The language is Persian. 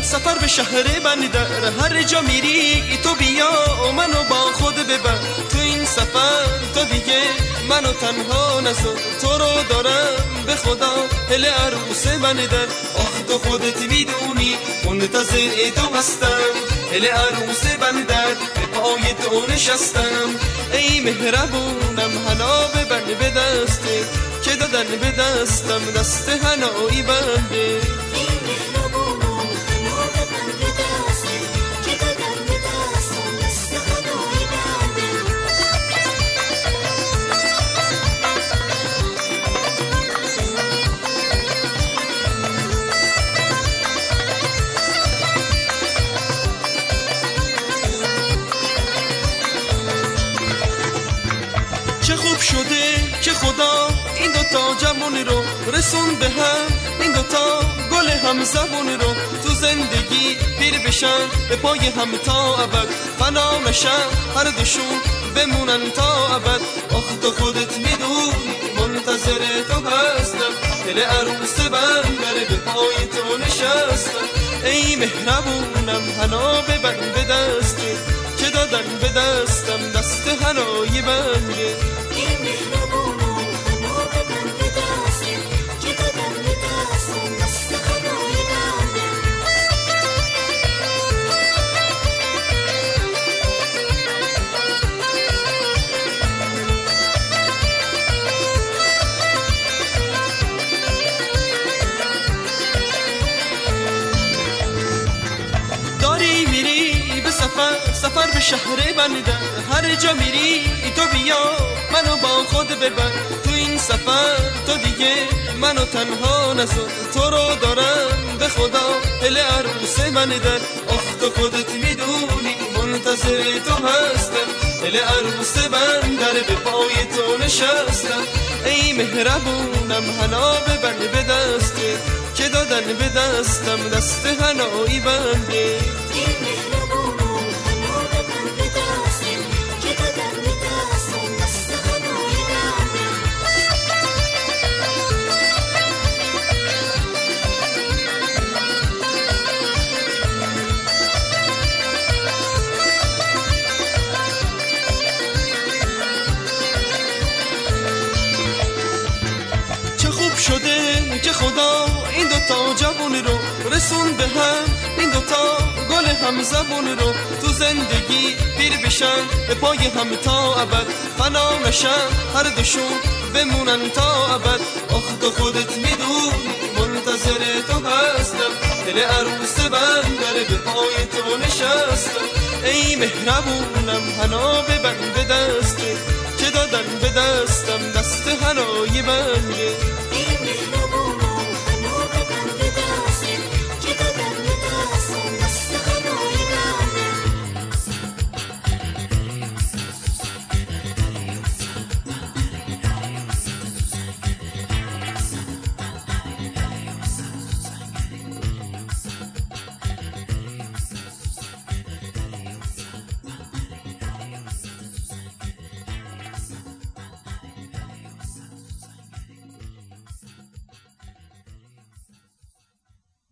سفر به شهر بندر، هر جا میری تو بیا منو با خود ببر. تو این سفر تو دیگه منو تنها نذار، تو رو دارم به خدا هل عروس بندر. آخ تو خودت میدونی منتظر تو هستم، هل عروس بندر به پای تو نشستم. ای مهربونم حنا ببند به دسته که دادن به دستم دست حنایی بنده. چه خوب شده که خدا این دوتا جوانی رو رسون به هم، این دوتا گل هم زبونی رو تو زندگی پیر بشن به پای هم تا ابد، فنا نشن هر دوشون بمونن تا ابد. آخ تو خودت میدونی منتظر تو هستم، دل عروس بندر به پای تو نشستم. ای مهربونم حنا ببند به دستی که دادن به دستم دست حنایی بنده. داری میری به سفر به شهر بندر، هر جا میری تو بیا منو با خود ببر. تو این سفر تو دیگه منو تنها نذار، تو رو دارم به خدا هل عروس بندر. آخ تو خودت میدونی منتظر تو هستم، هل عروس بندر به پای تو نشستم. ای مهربونم حنا ببند به دسته که دادن به دستم دست حنایی بنده. شده که خدا این دوتا جوانی رو رسون به هم، این دوتا گل هم زبونی رو تو زندگی پیر بشن به پای هم تا ابد، فنا نشن هر دوشون بمونن تا ابد. آخ تو خودت میدونی منتظر تو هستم، دل عروس بندر به پای تو نشستم. ای مهربونم حنا ببند به دسته که دادن به دستم دست حنایی بنده.